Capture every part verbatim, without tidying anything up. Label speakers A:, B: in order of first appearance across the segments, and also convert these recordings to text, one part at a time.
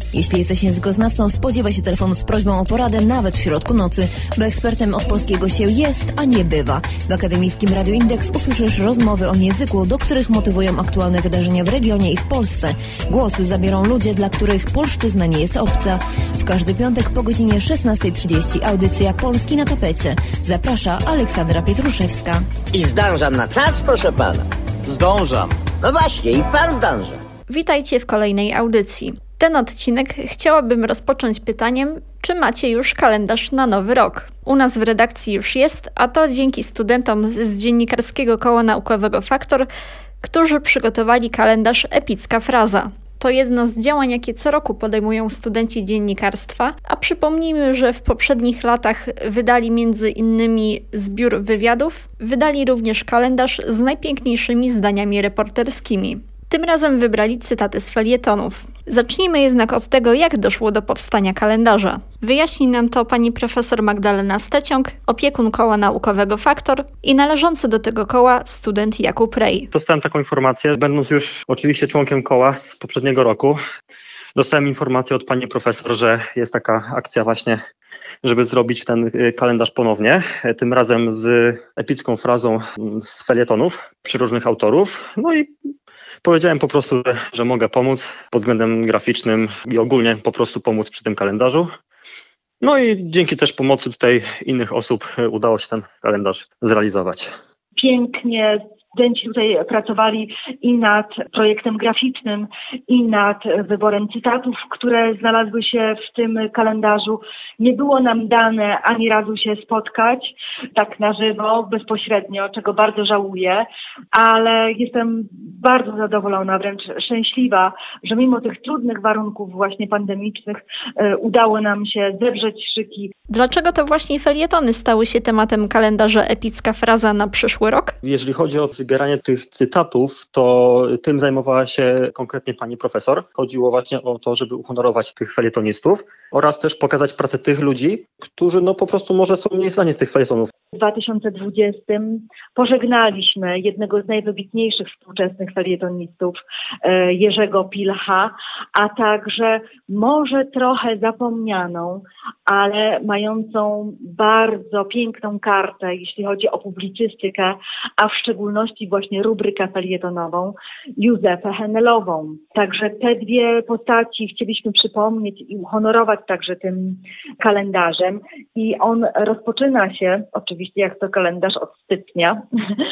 A: Jeśli jesteś językoznawcą, spodziewaj się telefonu z prośbą o poradę nawet w środku nocy, bo ekspertem od polskiego się jest, a nie bywa. W Akademickim Radiu Indeks usłyszysz rozmowy o języku, do których motywują aktualne wydarzenia w regionie i w Polsce. Głosy zabiorą ludzie, dla których polszczyzna nie jest obca. W każdy piątek po godzinie szesnasta trzydzieści audycja Polski na tapecie. Zaprasza Aleksandra Pietruszewska.
B: I zdążam na czas, proszę pana.
C: Zdążam.
B: No właśnie, i pan zdąża.
D: Witajcie w kolejnej audycji. Ten odcinek chciałabym rozpocząć pytaniem, czy macie już kalendarz na nowy rok? U nas w redakcji już jest, a to dzięki studentom z Dziennikarskiego Koła Naukowego Faktor, którzy przygotowali kalendarz Epicka Fraza. To jedno z działań, jakie co roku podejmują studenci dziennikarstwa, a przypomnijmy, że w poprzednich latach wydali między innymi zbiór wywiadów, wydali również kalendarz z najpiękniejszymi zdaniami reporterskimi. Tym razem wybrali cytaty z felietonów. Zacznijmy jednak od tego, jak doszło do powstania kalendarza. Wyjaśni nam to pani profesor Magdalena Steciąg, opiekun Koła Naukowego Faktor i należący do tego koła student Jakub Rej.
C: Dostałem taką informację, będąc już oczywiście członkiem koła z poprzedniego roku. Dostałem informację od pani profesor, że jest taka akcja właśnie, żeby zrobić ten kalendarz ponownie. Tym razem z epicką frazą z felietonów przeróżnych autorów. No i powiedziałem po prostu, że, że mogę pomóc pod względem graficznym i ogólnie po prostu pomóc przy tym kalendarzu. No i dzięki też pomocy tutaj innych osób udało się ten kalendarz zrealizować.
E: Pięknie studenci tutaj pracowali i nad projektem graficznym, i nad wyborem cytatów, które znalazły się w tym kalendarzu. Nie było nam dane ani razu się spotkać tak na żywo, bezpośrednio, czego bardzo żałuję, ale jestem bardzo zadowolona, wręcz szczęśliwa, że mimo tych trudnych warunków właśnie pandemicznych e, udało nam się zedrzeć szyki.
D: Dlaczego to właśnie felietony stały się tematem kalendarza Epicka Fraza na przyszły rok?
C: Jeżeli chodzi o wybieranie tych cytatów, to tym zajmowała się konkretnie pani profesor. Chodziło właśnie o to, żeby uhonorować tych felietonistów oraz też pokazać pracę tych ludzi, którzy no po prostu może są mniej znani z tych felietonów.
E: W dwa tysiące dwudziestym pożegnaliśmy jednego z najwybitniejszych współczesnych felietonistów, Jerzego Pilcha, a także może trochę zapomnianą, ale mającą bardzo piękną kartę, jeśli chodzi o publicystykę, a w szczególności właśnie rubrykę felietonową, Józefę Henelową. Także te dwie postaci chcieliśmy przypomnieć i uhonorować także tym kalendarzem i on rozpoczyna się, oczywiście jak to kalendarz od stycznia,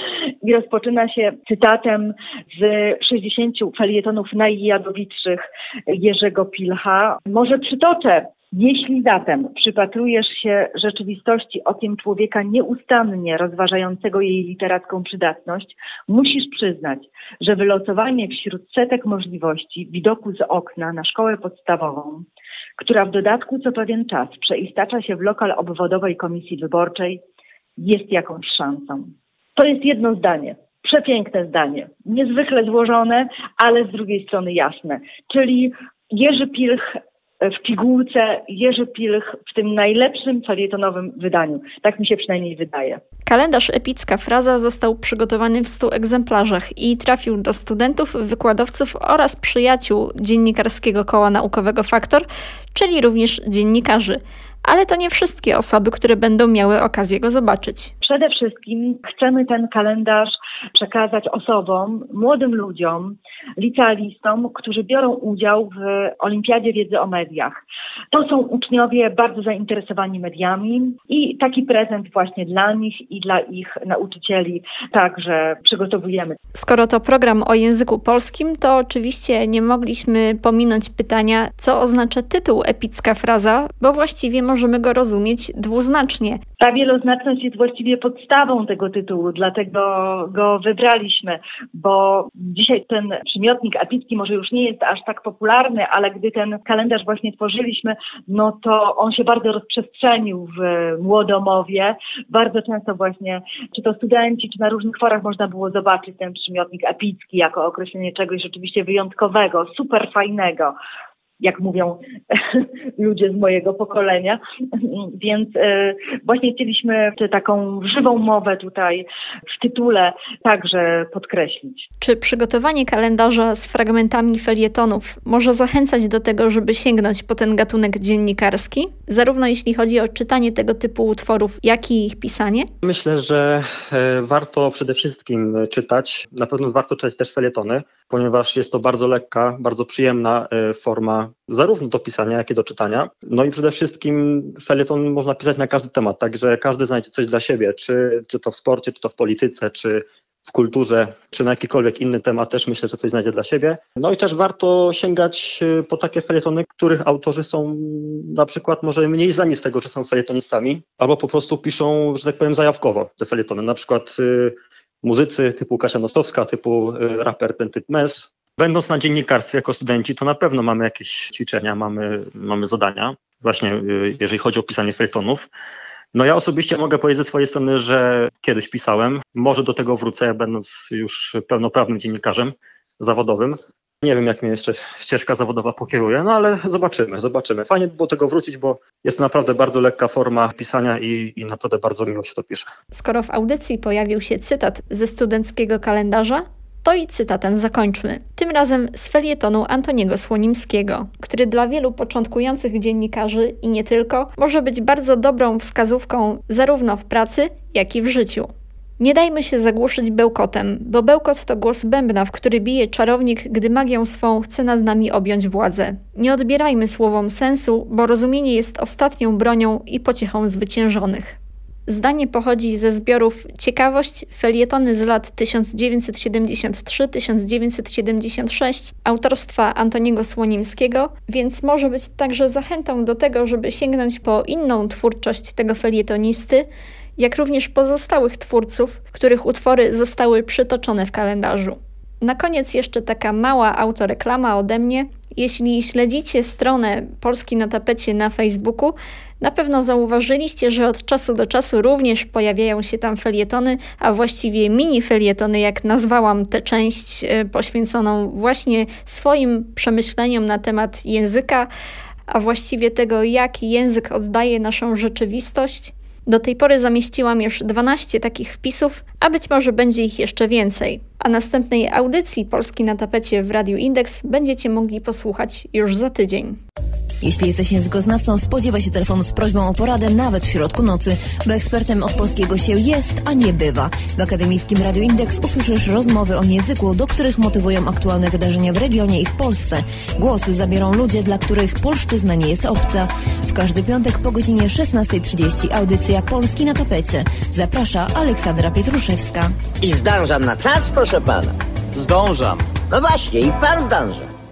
E: i rozpoczyna się cytatem z sześćdziesięciu felietonów najjadowitszych Jerzego Pilcha. Może przytoczę. Jeśli zatem przypatrujesz się rzeczywistości okiem człowieka nieustannie rozważającego jej literacką przydatność, musisz przyznać, że wylosowanie wśród setek możliwości widoku z okna na szkołę podstawową, która w dodatku co pewien czas przeistacza się w lokal obwodowej komisji wyborczej, jest jakąś szansą. To jest jedno zdanie. Przepiękne zdanie. Niezwykle złożone, ale z drugiej strony jasne. Czyli Jerzy Pilch w pigułce, Jerzy Pilch w tym najlepszym felietonowym wydaniu. Tak mi się przynajmniej wydaje.
D: Kalendarz Epicka Fraza został przygotowany w stu egzemplarzach i trafił do studentów, wykładowców oraz przyjaciół Dziennikarskiego Koła Naukowego Faktor, czyli również dziennikarzy. Ale to nie wszystkie osoby, które będą miały okazję go zobaczyć.
E: Przede wszystkim chcemy ten kalendarz przekazać osobom, młodym ludziom, licealistom, którzy biorą udział w Olimpiadzie Wiedzy o Mediach. To są uczniowie bardzo zainteresowani mediami i taki prezent właśnie dla nich i dla ich nauczycieli także przygotowujemy.
D: Skoro to program o języku polskim, to oczywiście nie mogliśmy pominąć pytania, co oznacza tytuł Epicka Fraza, bo właściwie możemy go rozumieć dwuznacznie.
E: Ta wieloznaczność jest właściwie podstawą tego tytułu, dlatego go wybraliśmy, bo dzisiaj ten przymiotnik epicki może już nie jest aż tak popularny, ale gdy ten kalendarz właśnie tworzyliśmy, no to on się bardzo rozprzestrzenił w Młodomowie. Bardzo często właśnie, czy to studenci, czy na różnych forach można było zobaczyć ten przymiotnik epicki jako określenie czegoś rzeczywiście wyjątkowego, super fajnego. jak mówią ludzie z mojego pokolenia. Więc e, właśnie chcieliśmy tę taką żywą mowę tutaj w tytule także podkreślić.
D: Czy przygotowanie kalendarza z fragmentami felietonów może zachęcać do tego, żeby sięgnąć po ten gatunek dziennikarski? Zarówno jeśli chodzi o czytanie tego typu utworów, jak i ich pisanie?
C: Myślę, że e, warto przede wszystkim czytać. Na pewno warto czytać też felietony, ponieważ jest to bardzo lekka, bardzo przyjemna e, forma zarówno do pisania, jak i do czytania. No i przede wszystkim felieton można pisać na każdy temat, także każdy znajdzie coś dla siebie, czy, czy to w sporcie, czy to w polityce, czy w kulturze, czy na jakikolwiek inny temat też myślę, że coś znajdzie dla siebie. No i też warto sięgać po takie felietony, których autorzy są na przykład może mniej znani z tego, że są felietonistami, albo po prostu piszą, że tak powiem, zajawkowo te felietony. Na przykład y, muzycy typu Kasia Nostowska, typu y, raper ten typ Mes. Będąc na dziennikarstwie jako studenci, to na pewno mamy jakieś ćwiczenia, mamy, mamy zadania, właśnie y, jeżeli chodzi o pisanie felietonów. No ja osobiście mogę powiedzieć ze swojej strony, że kiedyś pisałem, może do tego wrócę, będąc już pełnoprawnym dziennikarzem zawodowym. Nie wiem, jak mnie jeszcze ścieżka zawodowa pokieruje, no ale zobaczymy, zobaczymy. Fajnie by było tego wrócić, bo jest to naprawdę bardzo lekka forma pisania i, i naprawdę bardzo miło się to pisze.
D: Skoro w audycji pojawił się cytat ze studenckiego kalendarza, to i cytatem zakończmy. Tym razem z felietonu Antoniego Słonimskiego, który dla wielu początkujących dziennikarzy i nie tylko może być bardzo dobrą wskazówką zarówno w pracy, jak i w życiu. Nie dajmy się zagłuszyć bełkotem, bo bełkot to głos bębna, w który bije czarownik, gdy magią swą chce nad nami objąć władzę. Nie odbierajmy słowom sensu, bo rozumienie jest ostatnią bronią i pociechą zwyciężonych. Zdanie pochodzi ze zbiorów Ciekawość, felietony z lat tysiąc dziewięćset siedemdziesiąt trzy do tysiąc dziewięćset siedemdziesiąt sześć autorstwa Antoniego Słonimskiego, więc może być także zachętą do tego, żeby sięgnąć po inną twórczość tego felietonisty, jak również pozostałych twórców, których utwory zostały przytoczone w kalendarzu. Na koniec jeszcze taka mała autoreklama ode mnie. Jeśli śledzicie stronę Polski na tapecie na Facebooku, na pewno zauważyliście, że od czasu do czasu również pojawiają się tam felietony, a właściwie mini felietony, jak nazwałam tę część poświęconą właśnie swoim przemyśleniom na temat języka, a właściwie tego, jak język oddaje naszą rzeczywistość. Do tej pory zamieściłam już dwanaście takich wpisów, a być może będzie ich jeszcze więcej. A następnej audycji Polski na tapecie w Radiu Indeks będziecie mogli posłuchać już za tydzień.
A: Jeśli jesteś językoznawcą, spodziewaj się telefonu z prośbą o poradę nawet w środku nocy, bo ekspertem od polskiego się jest, a nie bywa. W Akademickim Radiu Indeks usłyszysz rozmowy o języku, do których motywują aktualne wydarzenia w regionie i w Polsce. Głosy zabiorą ludzie, dla których polszczyzna nie jest obca. W każdy piątek po godzinie szesnasta trzydzieści audycja Polski na tapecie. Zaprasza Aleksandra Pietruszewska.
B: I zdążam na czas, proszę pana.
F: Zdążam.
B: No właśnie, i pan zdąża.